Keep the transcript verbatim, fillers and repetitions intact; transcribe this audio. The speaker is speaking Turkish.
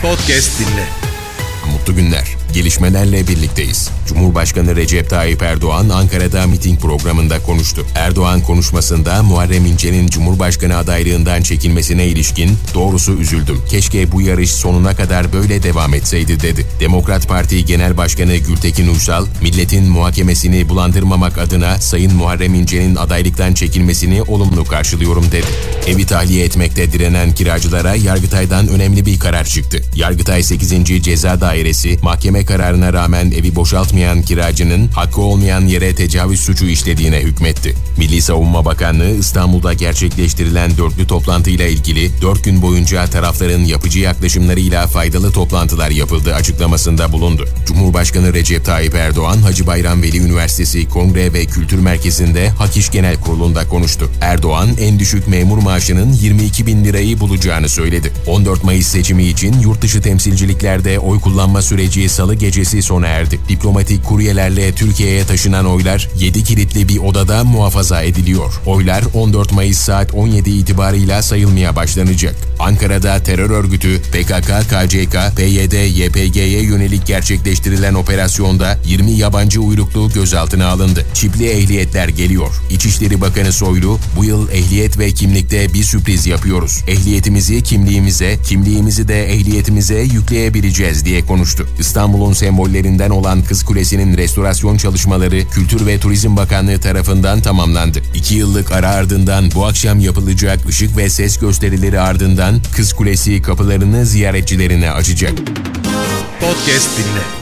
Podcast dinle. Mutlu günler. Gelişmelerle birlikteyiz. Cumhurbaşkanı Recep Tayyip Erdoğan Ankara'da miting programında konuştu. Erdoğan konuşmasında Muharrem İnce'nin Cumhurbaşkanı adaylığından çekilmesine ilişkin "Doğrusu üzüldüm. Keşke bu yarış sonuna kadar böyle devam etseydi" dedi. Demokrat Parti Genel Başkanı Gültekin Uysal, milletin muhakemesini bulandırmamak adına Sayın Muharrem İnce'nin adaylıktan çekilmesini olumlu karşılıyorum dedi. Evi tahliye etmekte direnen kiracılara Yargıtay'dan önemli bir karar çıktı. Yargıtay sekizinci Ceza Dairesi, mahkeme kararına rağmen evi boşaltmayan kiracının hakkı olmayan yere tecavüz suçu işlediğine hükmetti. Milli Savunma Bakanlığı İstanbul'da gerçekleştirilen dörtlü toplantıyla ilgili dört gün boyunca tarafların yapıcı yaklaşımlarıyla faydalı toplantılar yapıldığı açıklamasında bulundu. Cumhurbaşkanı Recep Tayyip Erdoğan, Hacı Bayram Veli Üniversitesi Kongre ve Kültür Merkezi'nde Hak İş Genel Kurulu'nda konuştu. Erdoğan, en düşük memur maaşının yirmi iki bin lirayı bulacağını söyledi. on dört Mayıs seçimi için yurt dışı temsilciliklerde oy kullanma süreci Salı gecesi sona erdi. Diplomatik kuryelerle Türkiye'ye taşınan oylar yedi kilitli bir odada muhafaza ediliyor. Oylar on dört Mayıs saat on yedi itibarıyla sayılmaya başlanacak. Ankara'da terör örgütü P K K K C K P Y D Y P G'ye yönelik gerçekleştirilen operasyonda yirmi yabancı uyruklu gözaltına alındı. Çipli ehliyetler geliyor. İçişleri Bakanı Soylu, "Bu yıl ehliyet ve kimlikte bir sürpriz yapıyoruz. Ehliyetimizi kimliğimize, kimliğimizi de ehliyetimize yükleyebileceğiz" diye konuştu. İstanbul'un sembollerinden olan Kız Kulesi'nin restorasyon çalışmaları Kültür ve Turizm Bakanlığı tarafından tamamlandı. İki yıllık ara ardından bu akşam yapılacak ışık ve ses gösterileri ardından Kız Kulesi kapılarını ziyaretçilerine açacak. Podcast dinle.